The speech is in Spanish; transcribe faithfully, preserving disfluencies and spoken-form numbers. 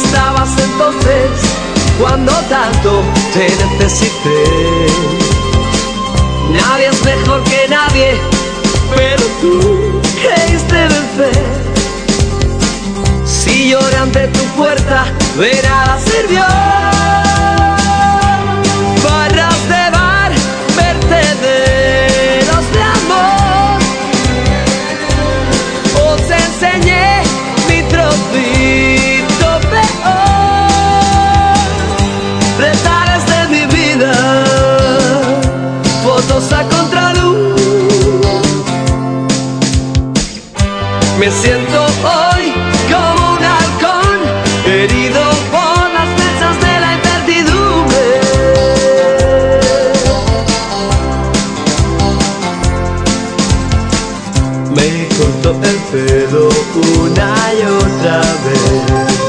estabas entonces cuando tanto te necesité? Nadie es mejor que nadie, pero tú creíste vencer. Si lloré ante tu puerta, de nada sirvió. Barras de bar, vertederos de amor. Os enseñé mi trocito peor. Retares de mi vida, fotos a contraluz. Me siento hoy como un halcón, herido por las flechas de la incertidumbre. Me corto el pelo una y otra vez.